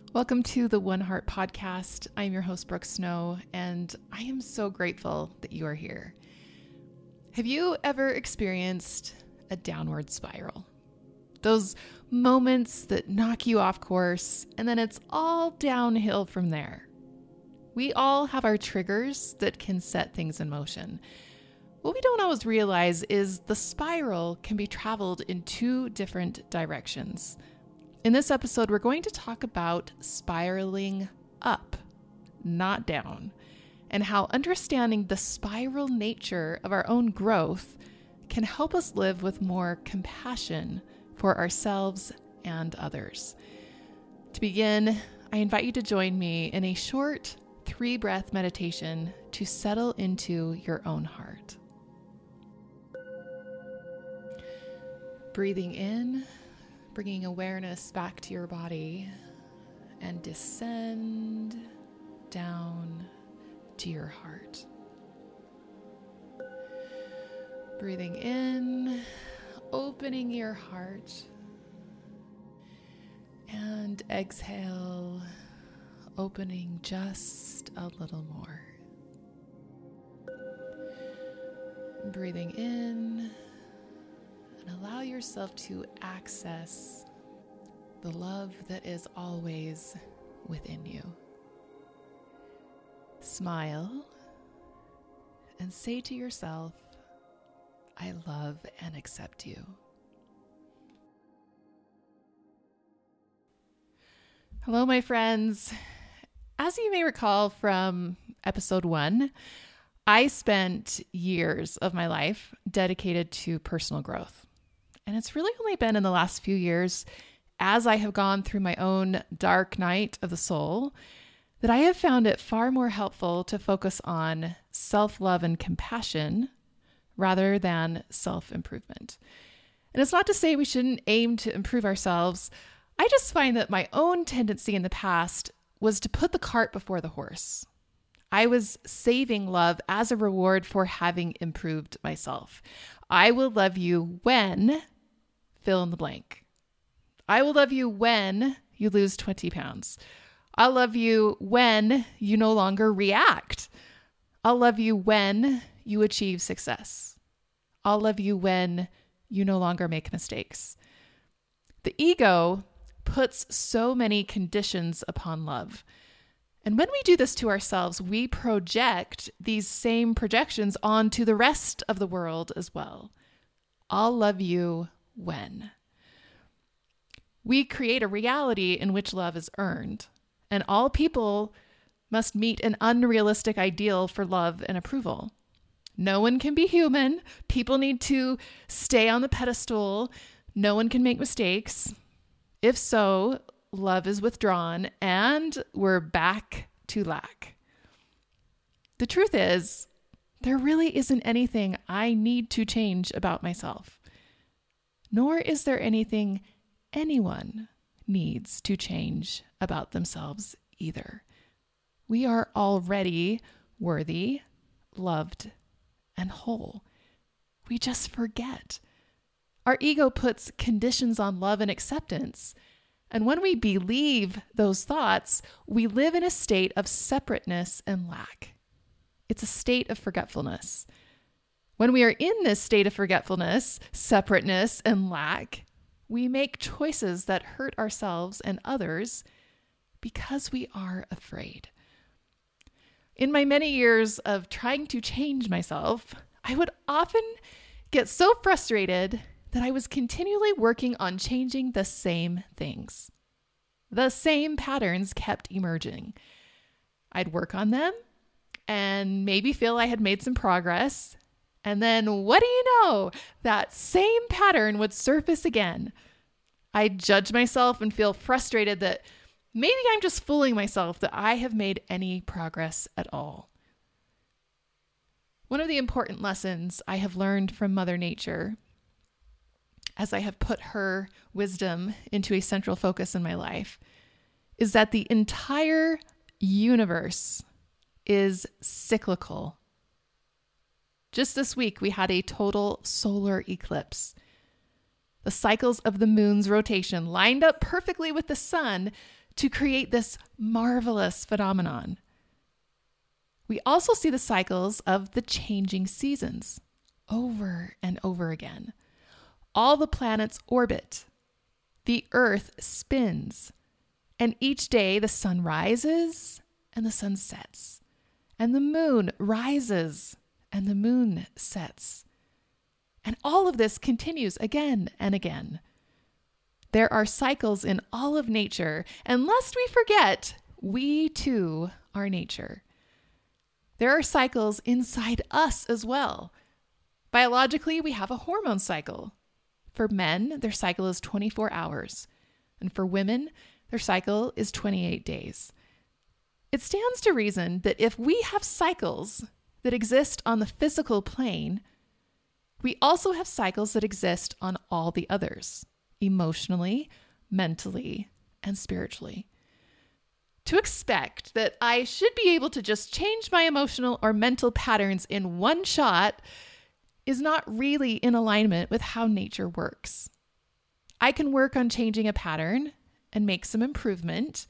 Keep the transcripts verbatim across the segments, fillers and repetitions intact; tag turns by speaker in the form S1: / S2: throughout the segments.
S1: Welcome to the One Heart Podcast. I'm your host, Brooke Snow, and I am so grateful that you are here. Have you ever experienced a downward spiral? Those moments that knock you off course, and then it's all downhill from there. We all have our triggers that can set things in motion. What we don't always realize is the spiral can be traveled in two different directions. In this episode, we're going to talk about spiraling up, not down, and how understanding the spiral nature of our own growth can help us live with more compassion for ourselves and others. To begin, I invite you to join me in a short three-breath meditation to settle into your own heart. Breathing in, bringing awareness back to your body, and descend down to your heart. Breathing in, opening your heart, and exhale, opening just a little more. Breathing in, and allow yourself to access the love that is always within you. Smile and say to yourself, I love and accept you. Hello, my friends. As you may recall from episode one, I spent years of my life dedicated to personal growth. And it's really only been in the last few years, as I have gone through my own dark night of the soul, that I have found it far more helpful to focus on self-love and compassion rather than self-improvement. And it's not to say we shouldn't aim to improve ourselves. I just find that my own tendency in the past was to put the cart before the horse. I was saving love as a reward for having improved myself. I will love you when, fill in the blank. I will love you when you lose twenty pounds. I'll love you when you no longer react. I'll love you when you achieve success. I'll love you when you no longer make mistakes. The ego puts so many conditions upon love. And when we do this to ourselves, we project these same projections onto the rest of the world as well. I'll love you when. We create a reality in which love is earned, and all people must meet an unrealistic ideal for love and approval. No one can be human. People need to stay on the pedestal. No one can make mistakes. If so, love is withdrawn and we're back to lack. The truth is, there really isn't anything I need to change about myself, nor is there anything anyone needs to change about themselves either. We are already worthy, loved, and whole. We just forget. Our ego puts conditions on love and acceptance. And when we believe those thoughts, we live in a state of separateness and lack. It's a state of forgetfulness. When we are in this state of forgetfulness, separateness, and lack, we make choices that hurt ourselves and others because we are afraid. In my many years of trying to change myself, I would often get so frustrated that I was continually working on changing the same things. The same patterns kept emerging. I'd work on them and maybe feel I had made some progress. And then what do you know? That same pattern would surface again. I'd judge myself and feel frustrated that maybe I'm just fooling myself that I have made any progress at all. One of the important lessons I have learned from Mother Nature, as I have put her wisdom into a central focus in my life, is that the entire universe is cyclical. Just this week, we had a total solar eclipse. The cycles of the moon's rotation lined up perfectly with the sun to create this marvelous phenomenon. We also see the cycles of the changing seasons over and over again. All the planets orbit. The earth spins. And each day the sun rises and the sun sets. And the moon rises and the moon sets. And all of this continues again and again. There are cycles in all of nature, and lest we forget, we too are nature. There are cycles inside us as well. Biologically, we have a hormone cycle. For men, their cycle is twenty-four hours. And for women, their cycle is twenty-eight days. It stands to reason that if we have cycles that exist on the physical plane, we also have cycles that exist on all the others, emotionally, mentally, and spiritually. To expect that I should be able to just change my emotional or mental patterns in one shot is not really in alignment with how nature works. I can work on changing a pattern and make some improvement,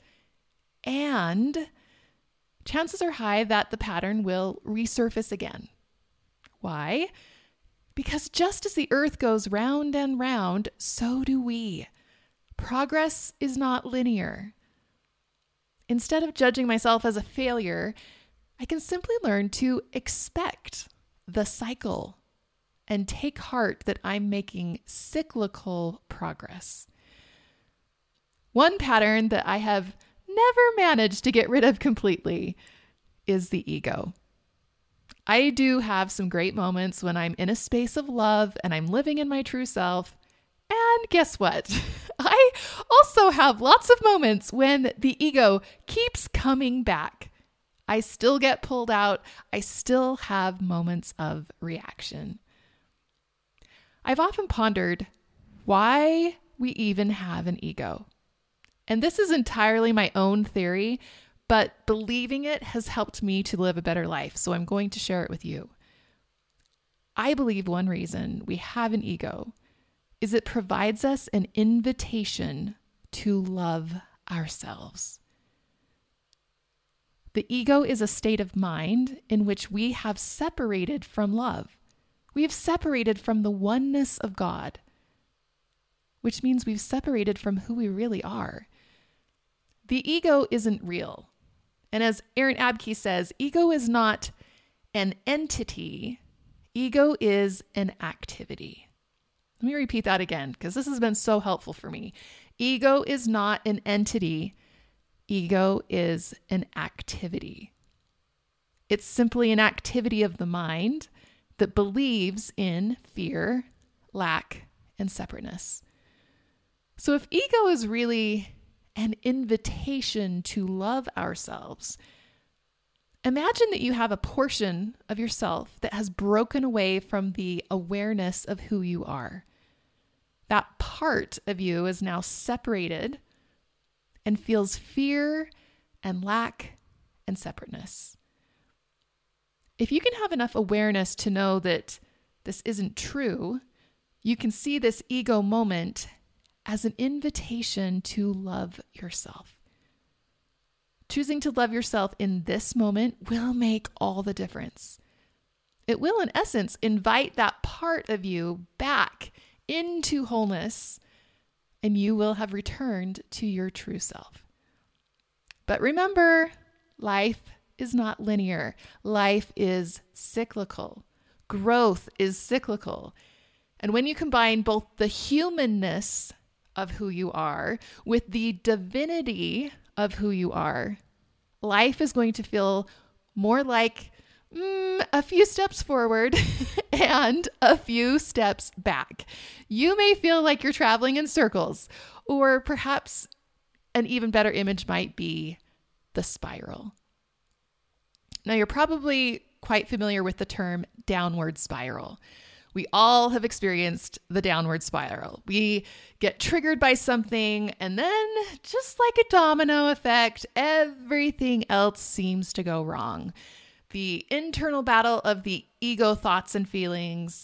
S1: and chances are high that the pattern will resurface again. Why? Because just as the earth goes round and round, so do we. Progress is not linear. Instead of judging myself as a failure, I can simply learn to expect the cycle and take heart that I'm making cyclical progress. One pattern that I have never managed to get rid of completely is the ego. I do have some great moments when I'm in a space of love and I'm living in my true self. And guess what? I also have lots of moments when the ego keeps coming back. I still get pulled out. I still have moments of reaction. I've often pondered why we even have an ego. And this is entirely my own theory, but believing it has helped me to live a better life, so I'm going to share it with you. I believe one reason we have an ego is it provides us an invitation to love ourselves. The ego is a state of mind in which we have separated from love. We have separated from the oneness of God, which means we've separated from who we really are. The ego isn't real. And as Aaron Abke says, ego is not an entity. Ego is an activity. Let me repeat that again, because this has been so helpful for me. Ego is not an entity. Ego is an activity. It's simply an activity of the mind that believes in fear, lack, and separateness. So if ego is really an invitation to love ourselves, imagine that you have a portion of yourself that has broken away from the awareness of who you are. That part of you is now separated and feels fear and lack and separateness. If you can have enough awareness to know that this isn't true, you can see this ego moment as an invitation to love yourself. Choosing to love yourself in this moment will make all the difference. It will, in essence, invite that part of you back into wholeness, and you will have returned to your true self. But remember, life is not linear. Life is cyclical. Growth is cyclical. And when you combine both the humanness of who you are with the divinity of who you are, life is going to feel more like mm, a few steps forward and a few steps back. You may feel like you're traveling in circles, or perhaps an even better image might be the spiral. Now, you're probably quite familiar with the term downward spiral. We all have experienced the downward spiral. We get triggered by something, and then, just like a domino effect, everything else seems to go wrong. The internal battle of the ego thoughts and feelings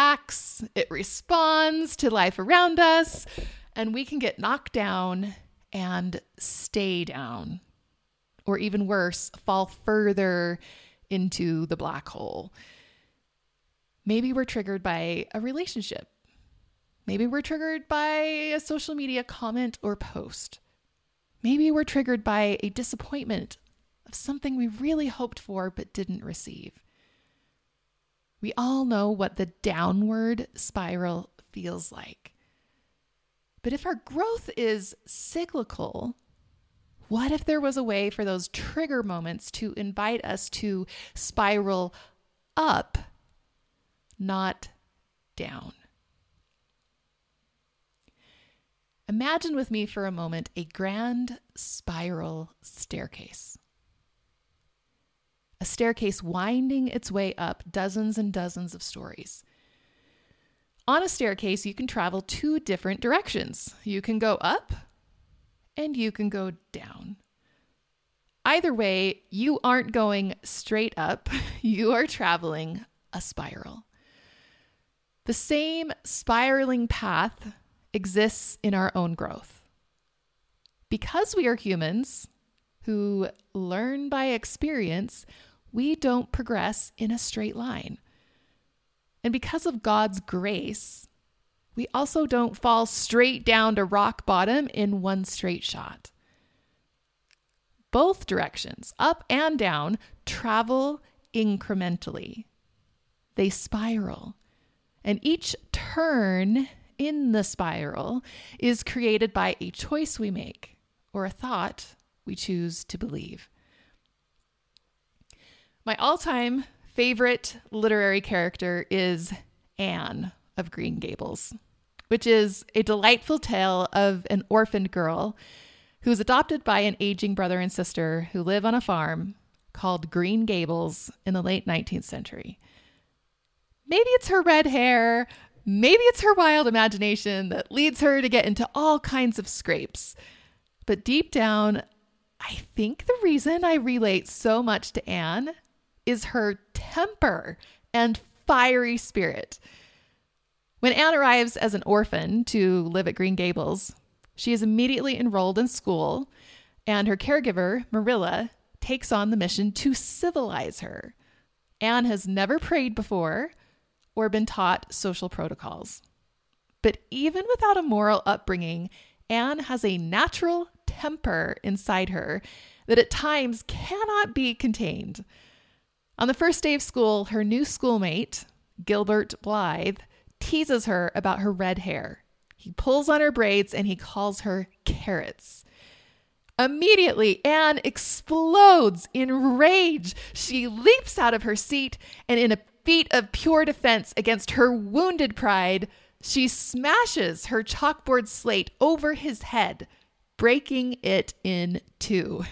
S1: reacts, it responds to life around us, and we can get knocked down and stay down, or even worse, fall further into the black hole. Maybe we're triggered by a relationship. Maybe we're triggered by a social media comment or post. Maybe we're triggered by a disappointment of something we really hoped for but didn't receive. We all know what the downward spiral feels like. But if our growth is cyclical, what if there was a way for those trigger moments to invite us to spiral up, not down? Imagine with me for a moment a grand spiral staircase. A staircase winding its way up dozens and dozens of stories. On a staircase, you can travel two different directions. You can go up and you can go down. Either way, you aren't going straight up. You are traveling a spiral. The same spiraling path exists in our own growth. Because we are humans who learn by experience, we don't progress in a straight line. And because of God's grace, we also don't fall straight down to rock bottom in one straight shot. Both directions, up and down, travel incrementally. They spiral. And each turn in the spiral is created by a choice we make or a thought we choose to believe. My all-time favorite literary character is Anne of Green Gables, which is a delightful tale of an orphaned girl who's adopted by an aging brother and sister who live on a farm called Green Gables in the late nineteenth century. Maybe it's her red hair, maybe it's her wild imagination that leads her to get into all kinds of scrapes. But deep down, I think the reason I relate so much to Anne is her temper and fiery spirit. When Anne arrives as an orphan to live at Green Gables, she is immediately enrolled in school, and her caregiver, Marilla, takes on the mission to civilize her. Anne has never prayed before or been taught social protocols. But even without a moral upbringing, Anne has a natural temper inside her that at times cannot be contained. On the first day of school, her new schoolmate, Gilbert Blythe, teases her about her red hair. He pulls on her braids and he calls her carrots. Immediately, Anne explodes in rage. She leaps out of her seat, and in a feat of pure defense against her wounded pride, she smashes her chalkboard slate over his head, breaking it in two.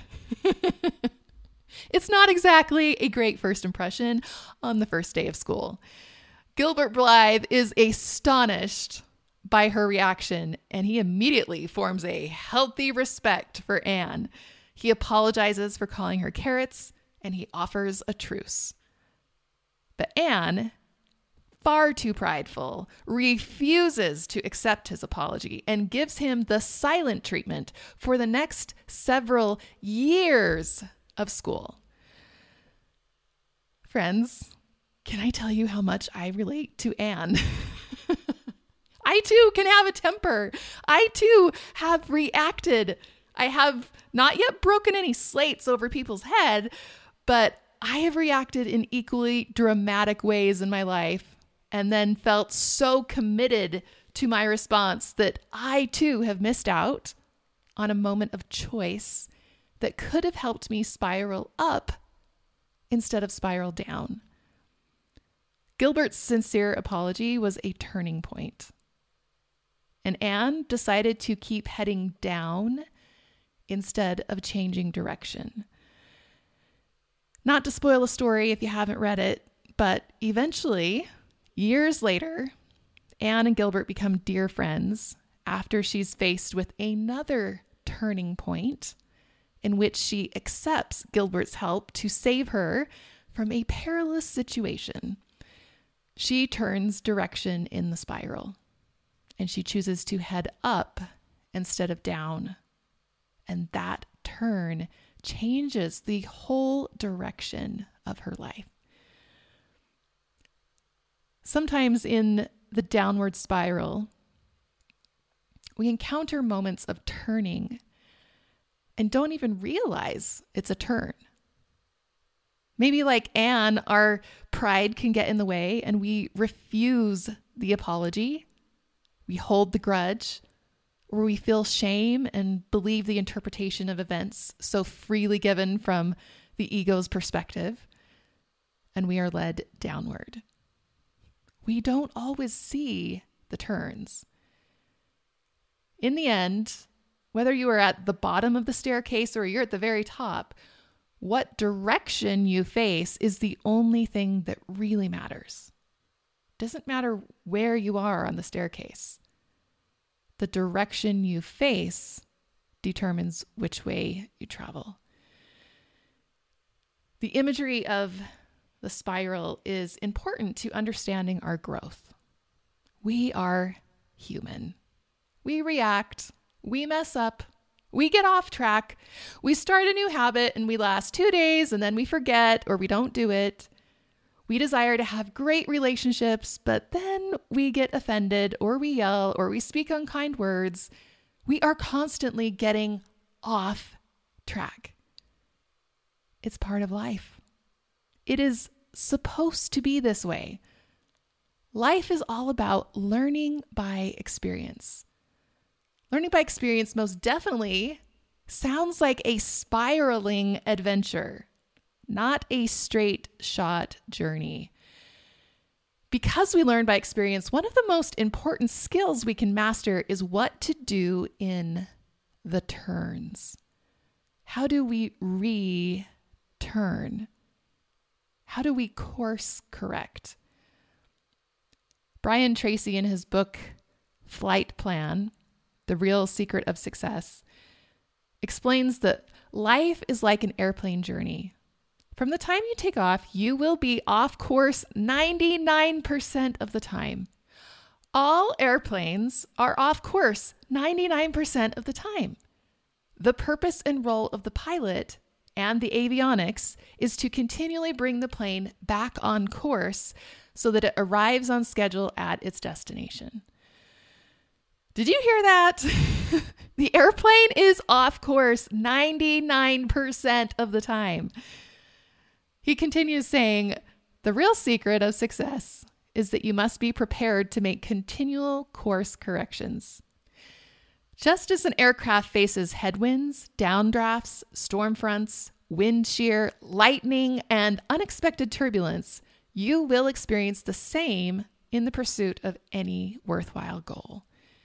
S1: It's not exactly a great first impression on the first day of school. Gilbert Blythe is astonished by her reaction, and he immediately forms a healthy respect for Anne. He apologizes for calling her carrots, and he offers a truce. But Anne, far too prideful, refuses to accept his apology and gives him the silent treatment for the next several years of school. Friends, can I tell you how much I relate to Anne? I too can have a temper. I too have reacted. I have not yet broken any slates over people's head, but I have reacted in equally dramatic ways in my life and then felt so committed to my response that I too have missed out on a moment of choice that could have helped me spiral up instead of spiral down. Gilbert's sincere apology was a turning point. And Anne decided to keep heading down instead of changing direction. Not to spoil the story if you haven't read it, but eventually, years later, Anne and Gilbert become dear friends after she's faced with another turning point in which she accepts Gilbert's help to save her from a perilous situation. She turns direction in the spiral, and she chooses to head up instead of down, And that turn changes the whole direction of her life. Sometimes in the downward spiral, we encounter moments of turning and don't even realize it's a turn. Maybe like Anne, our pride can get in the way and we refuse the apology. We hold the grudge, or we feel shame and believe the interpretation of events so freely given from the ego's perspective, and we are led downward. We don't always see the turns. In the end, whether you are at the bottom of the staircase or you're at the very top, what direction you face is the only thing that really matters. It doesn't matter where you are on the staircase. The direction you face determines which way you travel. The imagery of the spiral is important to understanding our growth. We are human. We react. We mess up. We get off track. We start a new habit and we last two days and then we forget or we don't do it. We desire to have great relationships, but then we get offended or we yell or we speak unkind words. We are constantly getting off track. It's part of life. It is supposed to be this way. Life is all about learning by experience. Learning by experience most definitely sounds like a spiraling adventure, not a straight shot journey. Because we learn by experience, one of the most important skills we can master is what to do in the turns. How do we re-turn? How do we course correct? Brian Tracy, in his book, Flight Plan, The Real Secret of Success, explains that life is like an airplane journey. From the time you take off, you will be off course ninety-nine percent of the time. All airplanes are off course ninety-nine percent of the time. The purpose and role of the pilot and the avionics is to continually bring the plane back on course so that it arrives on schedule at its destination. Did you hear that? The airplane is off course ninety-nine percent of the time. He continues saying, the real secret of success is that you must be prepared to make continual course corrections. Just as an aircraft faces headwinds, downdrafts, storm fronts, wind shear, lightning, and unexpected turbulence, you will experience the same in the pursuit of any worthwhile goal.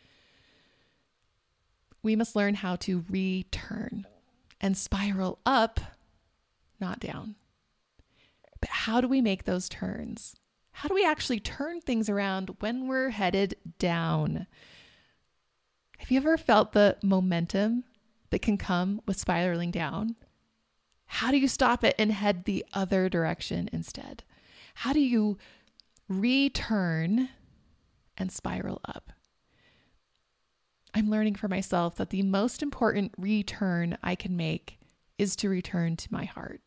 S1: We must learn how to return and spiral up, not down. But how do we make those turns? How do we actually turn things around when we're headed down? Have you ever felt the momentum that can come with spiraling down? How do you stop it and head the other direction instead? How do you return and spiral up? I'm learning for myself that the most important return I can make is to return to my heart.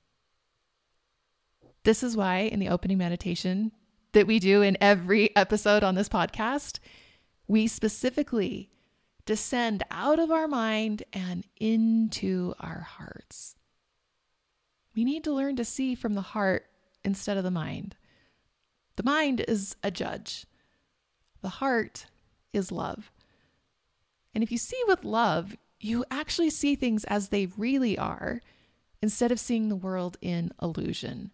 S1: This is why in the opening meditation that we do in every episode on this podcast, we specifically descend out of our mind and into our hearts. We need to learn to see from the heart instead of the mind. The mind is a judge. The heart is love. And if you see with love, you actually see things as they really are instead of seeing the world in illusion.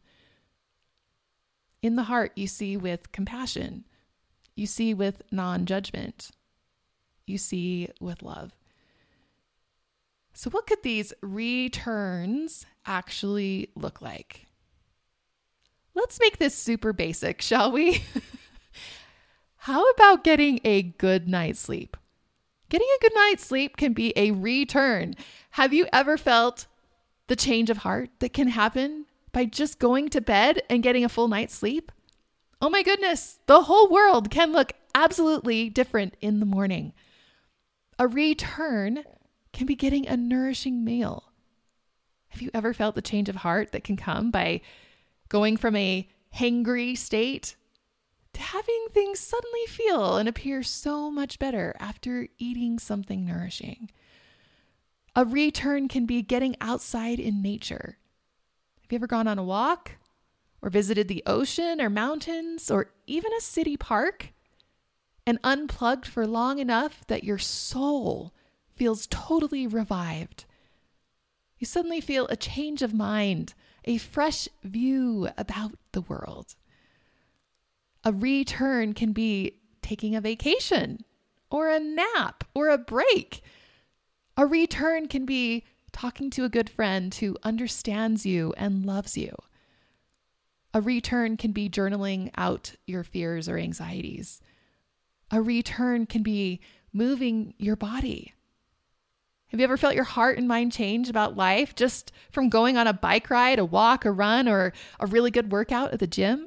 S1: In the heart, you see with compassion. You see with non-judgment. You see with love. So what could these returns actually look like? Let's make this super basic, shall we? How about getting a good night's sleep? Getting a good night's sleep can be a return. Have you ever felt the change of heart that can happen by just going to bed and getting a full night's sleep? Oh my goodness, the whole world can look absolutely different in the morning. A return can be getting a nourishing meal. Have you ever felt the change of heart that can come by going from a hangry state to having things suddenly feel and appear so much better after eating something nourishing? A return can be getting outside in nature. Have you ever gone on a walk or visited the ocean or mountains or even a city park and unplugged for long enough that your soul feels totally revived? You suddenly feel a change of mind, a fresh view about the world. A return can be taking a vacation or a nap or a break. A return can be talking to a good friend who understands you and loves you. A return can be journaling out your fears or anxieties. A return can be moving your body. Have you ever felt your heart and mind change about life just from going on a bike ride, a walk, a run, or a really good workout at the gym?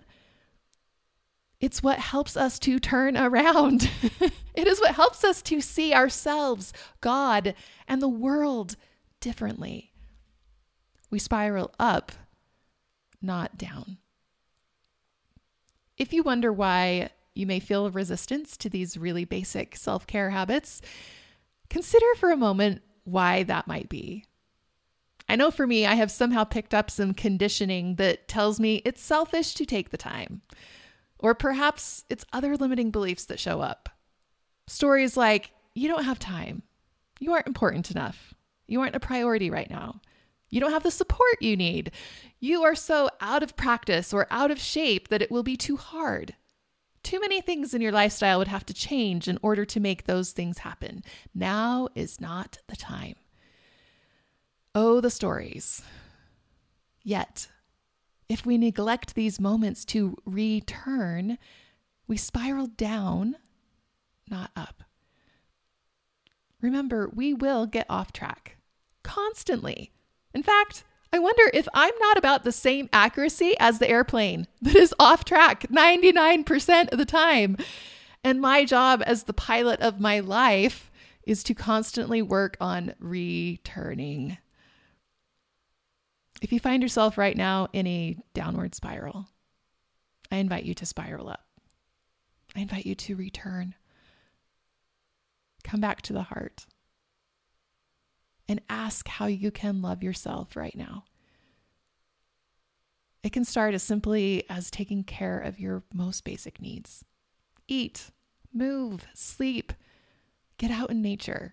S1: It's what helps us to turn around. It is what helps us to see ourselves, God, and the world differently. We spiral up, not down. If you wonder why you may feel resistance to these really basic self-care habits, consider for a moment why that might be. I know for me, I have somehow picked up some conditioning that tells me it's selfish to take the time. Or perhaps it's other limiting beliefs that show up. Stories like, you don't have time. You aren't important enough. You aren't a priority right now. You don't have the support you need. You are so out of practice or out of shape that it will be too hard. Too many things in your lifestyle would have to change in order to make those things happen. Now is not the time. Oh, the stories. Yet, if we neglect these moments to return, we spiral down, not up. Remember, we will get off track constantly. In fact, I wonder if I'm not about the same accuracy as the airplane that is off track ninety-nine percent of the time. And my job as the pilot of my life is to constantly work on returning. If you find yourself right now in a downward spiral, I invite you to spiral up. I invite you to return. Come back to the heart. And ask how you can love yourself right now. It can start as simply as taking care of your most basic needs. Eat, move, sleep, get out in nature.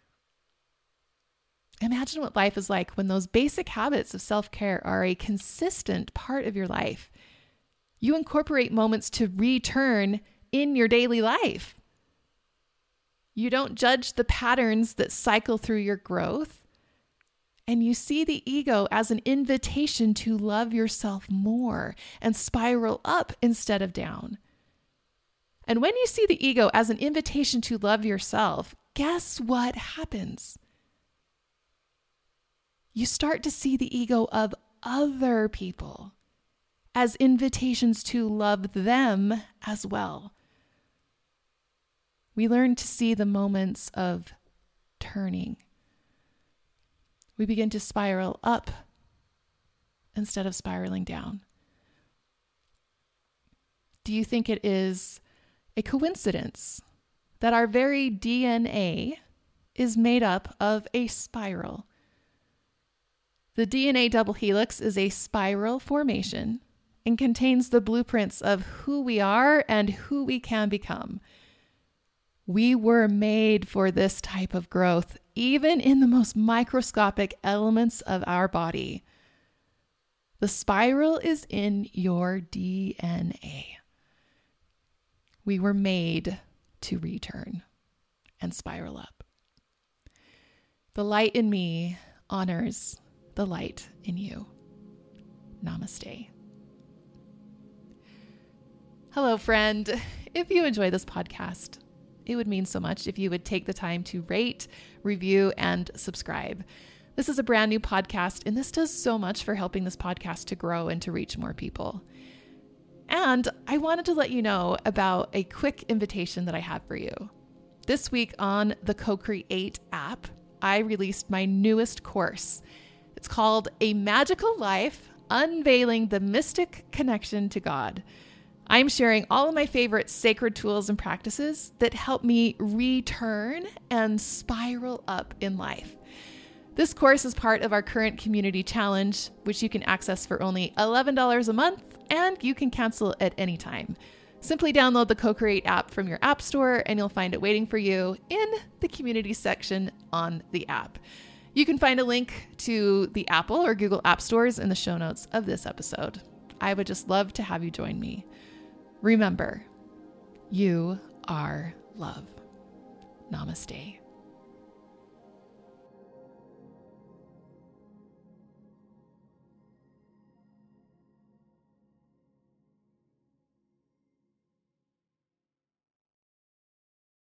S1: Imagine what life is like when those basic habits of self-care are a consistent part of your life. You incorporate moments to return in your daily life. You don't judge the patterns that cycle through your growth, and you see the ego as an invitation to love yourself more and spiral up instead of down. And when you see the ego as an invitation to love yourself, guess what happens? You start to see the ego of other people as invitations to love them as well. We learn to see the moments of turning. We begin to spiral up instead of spiraling down. Do you think it is a coincidence that our very D N A is made up of a spiral? The D N A double helix is a spiral formation and contains the blueprints of who we are and who we can become. We were made for this type of growth, even in the most microscopic elements of our body. The spiral is in your D N A. We were made to return and spiral up. The light in me honors the light in you. Namaste. Hello, friend. If you enjoy this podcast, it would mean so much if you would take the time to rate, review, and subscribe. This is a brand new podcast, and this does so much for helping this podcast to grow and to reach more people. And I wanted to let you know about a quick invitation that I have for you. This week on the Co-Create app, I released my newest course. It's called A Magical Life, Unveiling the Mystic Connection to God. I'm sharing all of my favorite sacred tools and practices that help me return and spiral up in life. This course is part of our current community challenge, which you can access for only eleven dollars a month, and you can cancel at any time. Simply download the Co-Create app from your app store, and you'll find it waiting for you in the community section on the app. You can find a link to the Apple or Google App Stores in the show notes of this episode. I would just love to have you join me. Remember, you are love. Namaste.